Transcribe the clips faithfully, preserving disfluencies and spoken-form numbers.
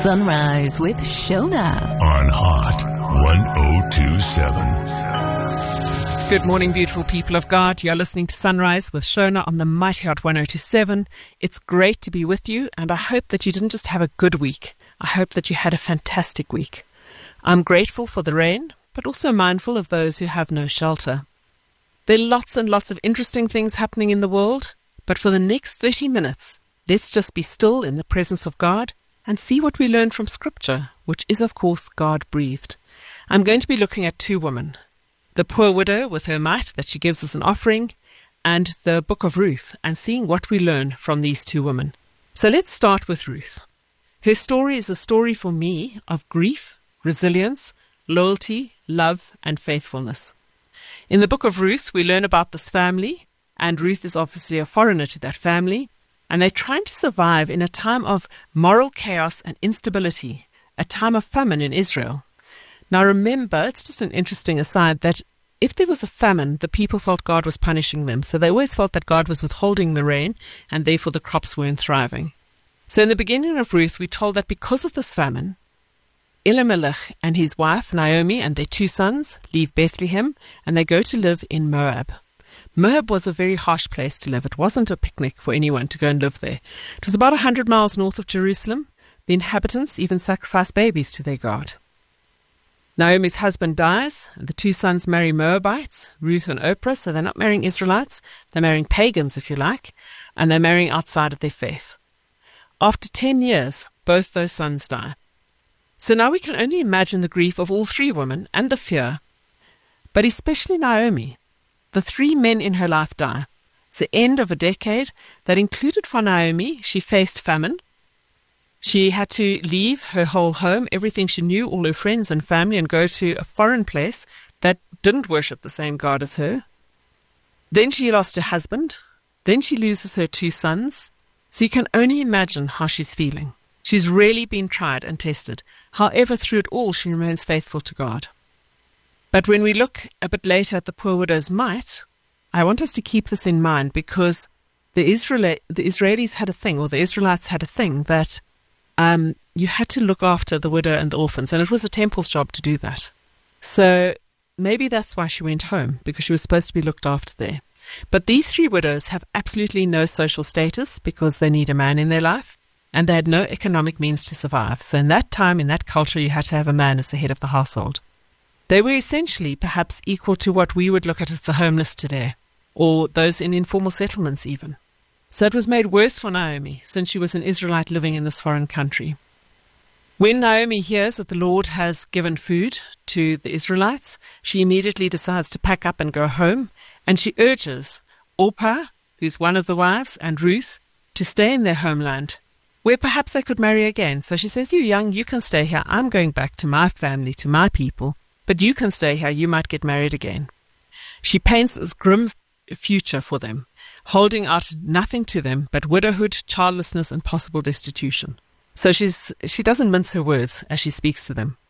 Sunrise with Shona on Hot one oh two seven. Good morning, beautiful people of God. You're listening to Sunrise with Shona on the Mighty Hot one oh two seven. It's great to be with you, and I hope that you didn't just have a good week. I hope that you had a fantastic week. I'm grateful for the rain, but also mindful of those who have no shelter. There are lots and lots of interesting things happening in the world, but for the next thirty minutes, let's just be still in the presence of God and see what we learn from Scripture, which is, of course, God-breathed. I'm going to be looking at two women. The poor widow with her mite that she gives as an offering, and the book of Ruth, and seeing what we learn from these two women. So let's start with Ruth. Her story is a story for me of grief, resilience, loyalty, love, and faithfulness. In the book of Ruth, we learn about this family, and Ruth is obviously a foreigner to that family, and they're trying to survive in a time of moral chaos and instability, a time of famine in Israel. Now remember, it's just an interesting aside, that if there was a famine, the people felt God was punishing them. So they always felt that God was withholding the rain, and therefore the crops weren't thriving. So in the beginning of Ruth, we're told that because of this famine, Elimelech and his wife, Naomi, and their two sons leave Bethlehem, and they go to live in Moab. Moab was a very harsh place to live. It wasn't a picnic for anyone to go and live there. It was about one hundred miles north of Jerusalem. The inhabitants even sacrificed babies to their god. Naomi's husband dies, and the two sons marry Moabites, Ruth and Oprah, so they're not marrying Israelites. They're marrying pagans, if you like, and they're marrying outside of their faith. After ten years, both those sons die. So now we can only imagine the grief of all three women and the fear, but especially Naomi. The three men in her life die. It's the end of a decade that included for Naomi, she faced famine. She had to leave her whole home, everything she knew, all her friends and family, and go to a foreign place that didn't worship the same God as her. Then she lost her husband. Then she loses her two sons. So you can only imagine how she's feeling. She's really been tried and tested. However, through it all, she remains faithful to God. But when we look a bit later at the poor widow's mite, I want us to keep this in mind, because the, Israeli, the Israelis had a thing, or the Israelites had a thing, that um, you had to look after the widow and the orphans, and it was the temple's job to do that. So maybe that's why she went home, because she was supposed to be looked after there. But these three widows have absolutely no social status, because they need a man in their life, and they had no economic means to survive. So in that time, in that culture, you had to have a man as the head of the household. They were essentially perhaps equal to what we would look at as the homeless today, or those in informal settlements even. So it was made worse for Naomi, since she was an Israelite living in this foreign country. When Naomi hears that the Lord has given food to the Israelites, she immediately decides to pack up and go home, and she urges Orpah, who's one of the wives, and Ruth to stay in their homeland, where perhaps they could marry again. So she says, you young, you can stay here. I'm going back to my family, to my people. But you can stay here, you might get married again. She paints this grim future for them, holding out nothing to them but widowhood, childlessness, and possible destitution. So she's she doesn't mince her words as she speaks to them.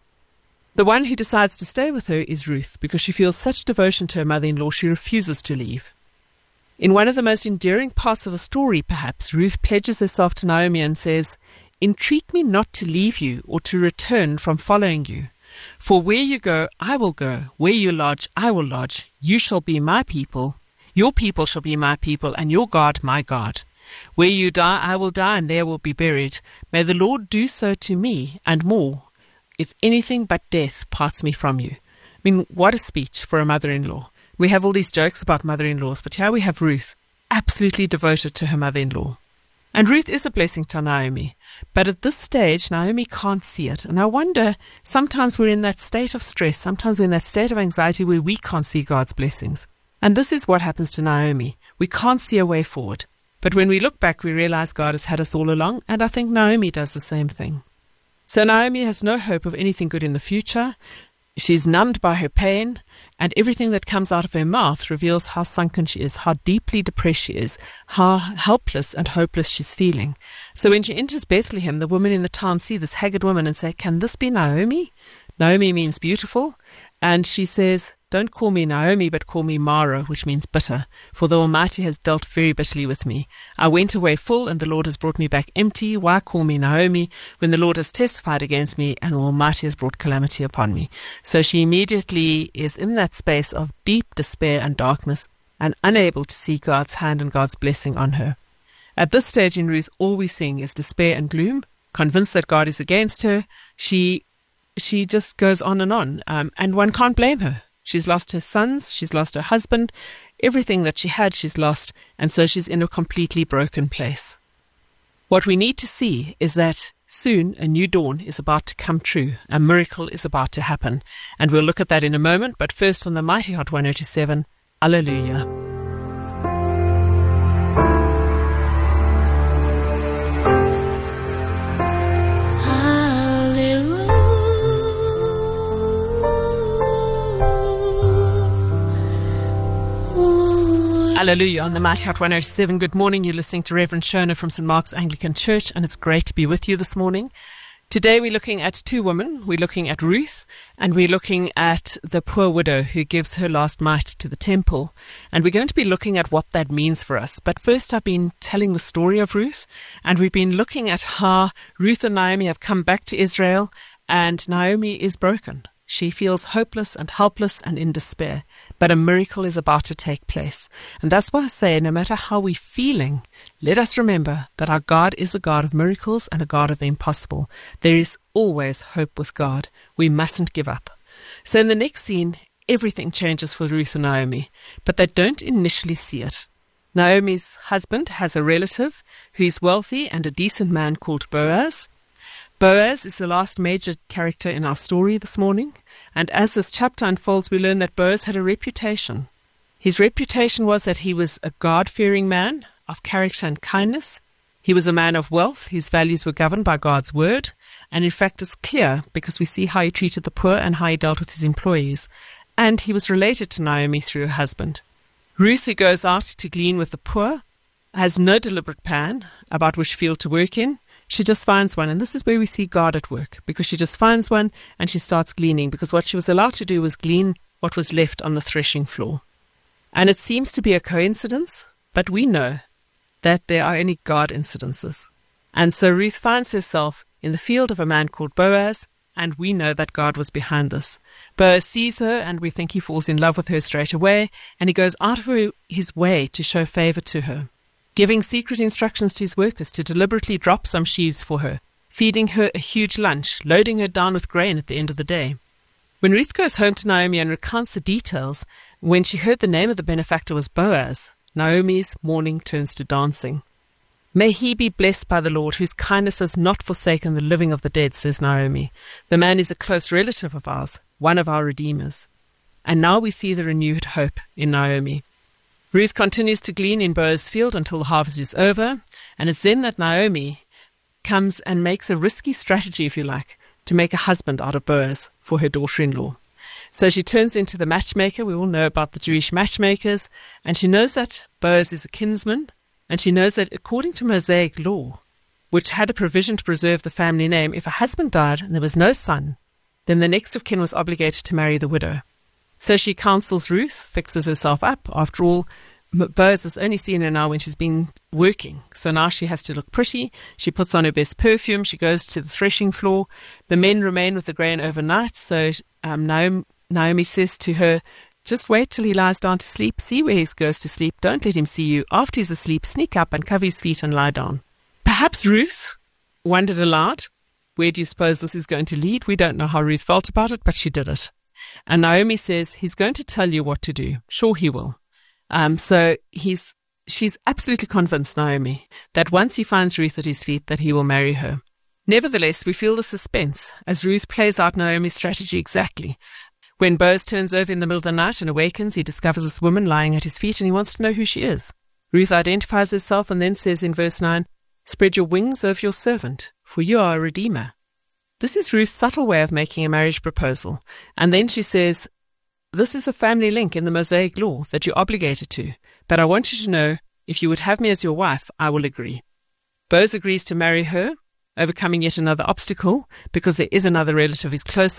The one who decides to stay with her is Ruth, because she feels such devotion to her mother-in-law she refuses to leave. In one of the most endearing parts of the story, perhaps, Ruth pledges herself to Naomi and says, "Entreat me not to leave you or to return from following you. For where you go, I will go. Where you lodge, I will lodge. You shall be my people. Your people shall be my people, and your God my God. Where you die, I will die, and there will be buried. May the Lord do so to me, and more, if anything but death parts me from you." I mean, what a speech for a mother-in-law. We have all these jokes about mother-in-laws, but here we have Ruth, absolutely devoted to her mother-in-law. And Ruth is a blessing to Naomi. But at this stage, Naomi can't see it. And I wonder, sometimes we're in that state of stress, sometimes we're in that state of anxiety where we can't see God's blessings. And this is what happens to Naomi. We can't see a way forward. But when we look back, we realize God has had us all along, and I think Naomi does the same thing. So Naomi has no hope of anything good in the future. She's numbed by her pain, and everything that comes out of her mouth reveals how sunken she is, how deeply depressed she is, how helpless and hopeless she's feeling. So when she enters Bethlehem, the women in the town see this haggard woman and say, "Can this be Naomi?" Naomi means beautiful, and she says, don't call me Naomi, but call me Mara, which means bitter, for the Almighty has dealt very bitterly with me. I went away full, and the Lord has brought me back empty. Why call me Naomi, when the Lord has testified against me, and the Almighty has brought calamity upon me? So she immediately is in that space of deep despair and darkness, and unable to see God's hand and God's blessing on her. At this stage in Ruth, all we're seeing is despair and gloom. Convinced that God is against her, she she just goes on and on, um, and one can't blame her. She's lost her sons, she's lost her husband, everything that she had she's lost, and so she's in a completely broken place. What we need to see is that soon a new dawn is about to come true, a miracle is about to happen, and we'll look at that in a moment, but first on the Mighty Hot one oh two seven, Alleluia. Hallelujah on the Mighty Hot one oh two seven. Good morning. You're listening to Reverend Shona from Saint Mark's Anglican Church, and it's great to be with you this morning. Today we're looking at two women. We're looking at Ruth, and we're looking at the poor widow who gives her last mite to the temple. And we're going to be looking at what that means for us. But first I've been telling the story of Ruth, and we've been looking at how Ruth and Naomi have come back to Israel, and Naomi is broken. She feels hopeless and helpless and in despair, but a miracle is about to take place. And that's why I say, no matter how we're feeling, let us remember that our God is a God of miracles and a God of the impossible. There is always hope with God. We mustn't give up. So in the next scene, everything changes for Ruth and Naomi, but they don't initially see it. Naomi's husband has a relative who is wealthy and a decent man called Boaz. Boaz is the last major character in our story this morning, and as this chapter unfolds, we learn that Boaz had a reputation. His reputation was that he was a God-fearing man of character and kindness. He was a man of wealth. His values were governed by God's word, and in fact it's clear because we see how he treated the poor and how he dealt with his employees, and he was related to Naomi through her husband. Ruth, who goes out to glean with the poor, has no deliberate plan about which field to work in. She just finds one, and this is where we see God at work, because she just finds one and she starts gleaning, because what she was allowed to do was glean what was left on the threshing floor. And it seems to be a coincidence, but we know that there are only God incidences. And so Ruth finds herself in the field of a man called Boaz, and we know that God was behind this. Boaz sees her, and we think he falls in love with her straight away, and he goes out of her, his way to show favor to her, giving secret instructions to his workers to deliberately drop some sheaves for her, feeding her a huge lunch, loading her down with grain at the end of the day. When Ruth goes home to Naomi and recounts the details, when she heard the name of the benefactor was Boaz, Naomi's mourning turns to dancing. May he be blessed by the Lord, whose kindness has not forsaken the living of the dead, says Naomi. The man is a close relative of ours, one of our redeemers. And now we see the renewed hope in Naomi. Ruth continues to glean in Boaz's field until the harvest is over, and it's then that Naomi comes and makes a risky strategy, if you like, to make a husband out of Boaz for her daughter-in-law. So she turns into the matchmaker. We all know about the Jewish matchmakers, and she knows that Boaz is a kinsman, and she knows that according to Mosaic law, which had a provision to preserve the family name, if a husband died and there was no son, then the next of kin was obligated to marry the widow. So she counsels Ruth, fixes herself up. After all, Boaz has only seen her now when she's been working. So now she has to look pretty. She puts on her best perfume. She goes to the threshing floor. The men remain with the grain overnight. So um, Naomi, Naomi says to her, just wait till he lies down to sleep. See where he goes to sleep. Don't let him see you. After he's asleep, sneak up and cover his feet and lie down. Perhaps Ruth wondered aloud, where do you suppose this is going to lead? We don't know how Ruth felt about it, but she did it. And Naomi says, he's going to tell you what to do. Sure he will. Um, so he's, she's absolutely convinced, Naomi, that once he finds Ruth at his feet, that he will marry her. Nevertheless, we feel the suspense as Ruth plays out Naomi's strategy exactly. When Boaz turns over in the middle of the night and awakens, he discovers this woman lying at his feet and he wants to know who she is. Ruth identifies herself and then says in verse nine, spread your wings over your servant, for you are a redeemer. This is Ruth's subtle way of making a marriage proposal. And then she says, this is a family link in the Mosaic law that you're obligated to, but I want you to know, if you would have me as your wife, I will agree. Boaz agrees to marry her, overcoming yet another obstacle, because there is another relative who's closer,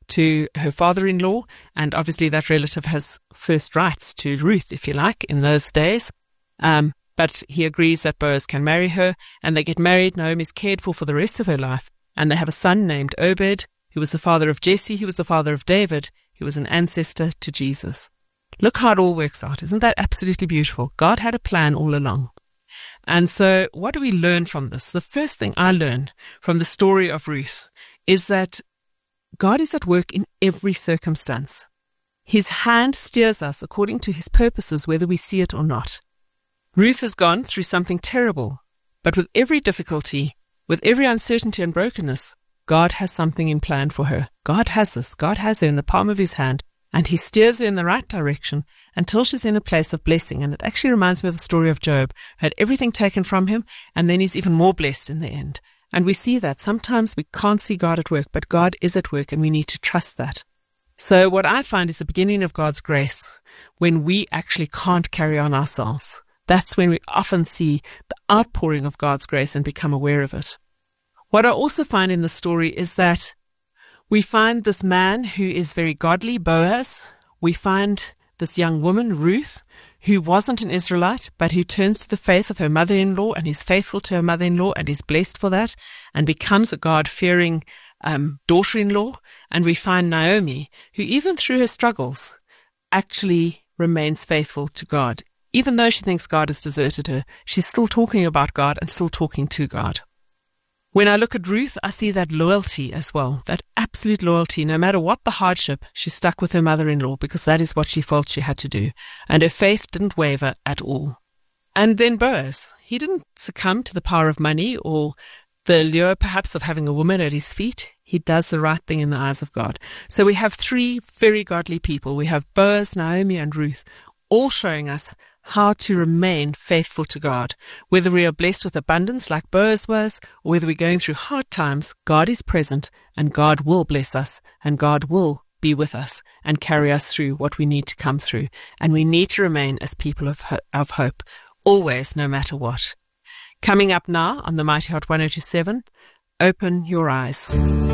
to her father-in-law, and obviously that relative has first rights to Ruth, if you like, in those days. Um, but he agrees that Boaz can marry her, and they get married. Naomi's cared for for the rest of her life, and they have a son named Obed, who was the father of Jesse, who was the father of David, who was an ancestor to Jesus. Look how it all works out. Isn't that absolutely beautiful? God had a plan all along. And so what do we learn from this? The first thing I learned from the story of Ruth is that God is at work in every circumstance. His hand steers us according to his purposes, whether we see it or not. Ruth has gone through something terrible, but with every difficulty, with every uncertainty and brokenness, God has something in plan for her. God has this. God has her in the palm of his hand, and he steers her in the right direction until she's in a place of blessing. And it actually reminds me of the story of Job, who had everything taken from him, and then he's even more blessed in the end. And we see that. Sometimes we can't see God at work, but God is at work, and we need to trust that. So what I find is the beginning of God's grace when we actually can't carry on ourselves. That's when we often see the outpouring of God's grace and become aware of it. What I also find in the story is that we find this man who is very godly, Boaz. We find this young woman, Ruth, who wasn't an Israelite, but who turns to the faith of her mother-in-law and is faithful to her mother-in-law and is blessed for that and becomes a God-fearing um, daughter-in-law. And we find Naomi, who even through her struggles actually remains faithful to God. Even though she thinks God has deserted her, she's still talking about God and still talking to God. When I look at Ruth, I see that loyalty as well, that absolute loyalty. No matter what the hardship, she stuck with her mother-in-law because that is what she felt she had to do. And her faith didn't waver at all. And then Boaz, he didn't succumb to the power of money or the lure perhaps of having a woman at his feet. He does the right thing in the eyes of God. So we have three very godly people. We have Boaz, Naomi, and Ruth, all showing us how to remain faithful to God. Whether we are blessed with abundance like Boaz was, or whether we're going through hard times, God is present and God will bless us and God will be with us and carry us through what we need to come through. And we need to remain as people of, ho- of hope, always, no matter what. Coming up now on the Mighty Heart one oh two seven, Open Your Eyes.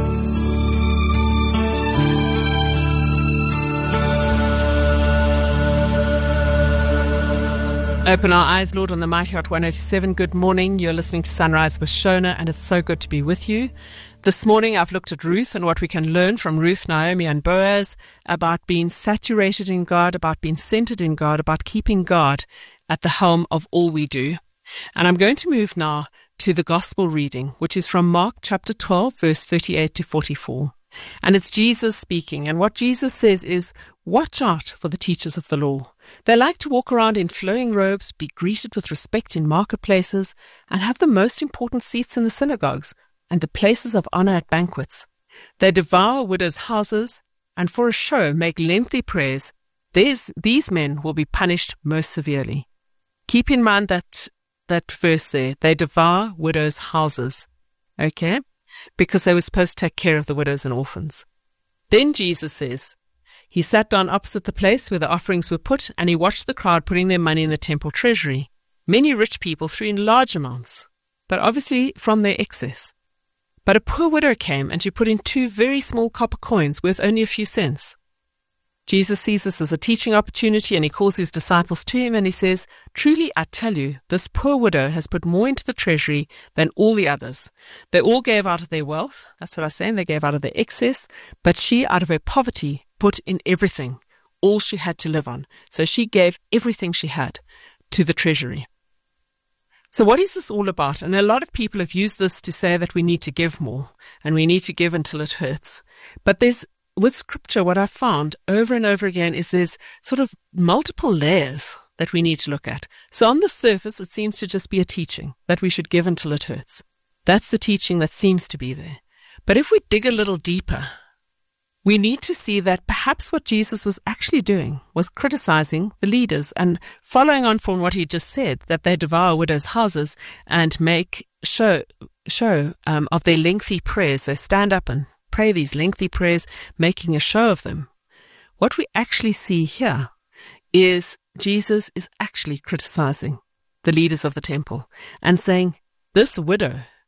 Open our eyes, Lord, on the Mighty Heart one oh two seven. Good morning. You're listening to Sunrise with Shona, and it's so good to be with you. This morning, I've looked at Ruth and what we can learn from Ruth, Naomi, and Boaz about being saturated in God, about being centered in God, about keeping God at the helm of all we do. And I'm going to move now to the gospel reading, which is from Mark chapter twelve, verse thirty-eight to forty-four. And it's Jesus speaking. And what Jesus says is, watch out for the teachers of the law. They like to walk around in flowing robes, be greeted with respect in marketplaces, and have the most important seats in the synagogues and the places of honor at banquets. They devour widows' houses, and for a show make lengthy prayers. These, these men will be punished most severely. Keep in mind that, that verse there. They devour widows' houses. Okay? Because they were supposed to take care of the widows and orphans. Then Jesus says, he sat down opposite the place where the offerings were put, and he watched the crowd putting their money in the temple treasury. Many rich people threw in large amounts, but obviously from their excess. But a poor widow came, and she put in two very small copper coins worth only a few cents. Jesus sees this as a teaching opportunity, and he calls his disciples to him, and he says, truly I tell you, this poor widow has put more into the treasury than all the others. They all gave out of their wealth. That's what I was saying. They gave out of their excess, but she, out of her poverty, put in everything, all she had to live on. So she gave everything she had to the treasury. So what is this all about? And a lot of people have used this to say that we need to give more, and we need to give until it hurts. But there's with Scripture, what I've found over and over again is there's sort of multiple layers that we need to look at. So on the surface, it seems to just be a teaching that we should give until it hurts. That's the teaching that seems to be there. But if we dig a little deeper, we need to see that perhaps what Jesus was actually doing was criticizing the leaders and following on from what he just said, that they devour widows' houses and make show, show um, of their lengthy prayers. They stand up and pray these lengthy prayers, making a show of them. What we actually see here is Jesus is actually criticizing the leaders of the temple and saying, this widow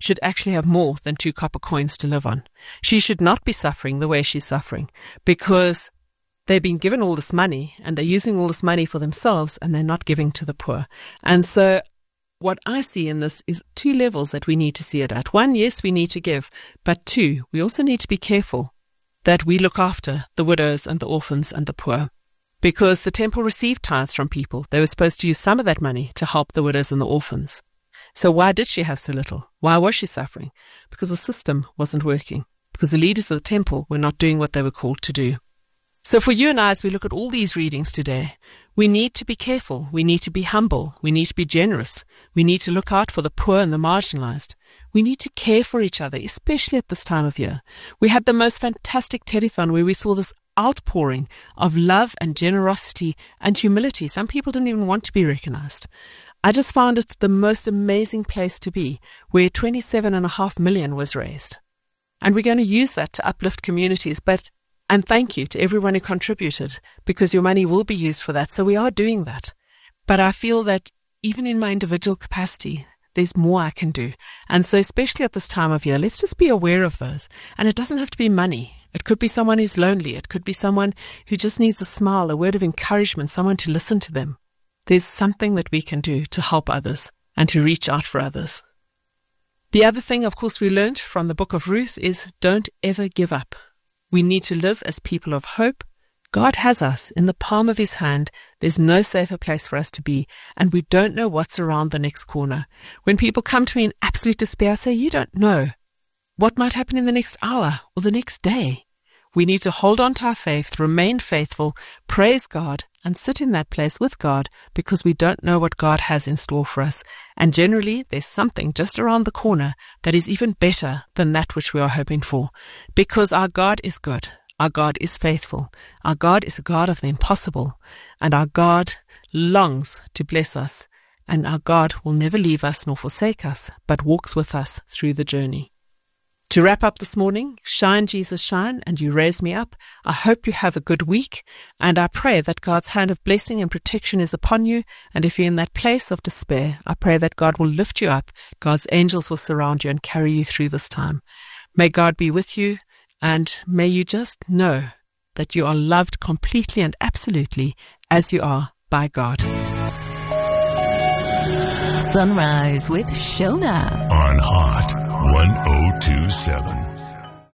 should actually have more than two copper coins to live on. She should not be suffering the way she's suffering, because they've been given all this money and they're using all this money for themselves and they're not giving to the poor. And so what I see in this is two levels that we need to see it at. One, yes, we need to give, but two, we also need to be careful that we look after the widows and the orphans and the poor. Because the temple received tithes from people. They were supposed to use some of that money to help the widows and the orphans. So why did she have so little? Why was she suffering? Because the system wasn't working. Because the leaders of the temple were not doing what they were called to do. So for you and I, as we look at all these readings today, we need to be careful. We need to be humble. We need to be generous. We need to look out for the poor and the marginalized. We need to care for each other, especially at this time of year. We had the most fantastic telethon where we saw this outpouring of love and generosity and humility. Some people didn't even want to be recognized. I just found it the most amazing place to be, where twenty-seven and a half million was raised. And we're going to use that to uplift communities. But And thank you to everyone who contributed, because your money will be used for that. So we are doing that. But I feel that even in my individual capacity, there's more I can do. And so especially at this time of year, let's just be aware of those. And it doesn't have to be money. It could be someone who's lonely. It could be someone who just needs a smile, a word of encouragement, someone to listen to them. There's something that we can do to help others and to reach out for others. The other thing, of course, we learned from the book of Ruth is don't ever give up. We need to live as people of hope. God has us in the palm of his hand. There's no safer place for us to be, and we don't know what's around the next corner. When people come to me in absolute despair, I say, you don't know what might happen in the next hour or the next day. We need to hold on to our faith, remain faithful, praise God, and sit in that place with God, because we don't know what God has in store for us. And generally, there's something just around the corner that is even better than that which we are hoping for, because our God is good. Our God is faithful. Our God is a God of the impossible, and our God longs to bless us, and our God will never leave us nor forsake us, but walks with us through the journey. To wrap up this morning, shine, Jesus, shine, and you raise me up. I hope you have a good week, and I pray that God's hand of blessing and protection is upon you. And if you're in that place of despair, I pray that God will lift you up. God's angels will surround you and carry you through this time. May God be with you, and may you just know that you are loved completely and absolutely as you are by God. Sunrise with Shona On Hot one oh two seven.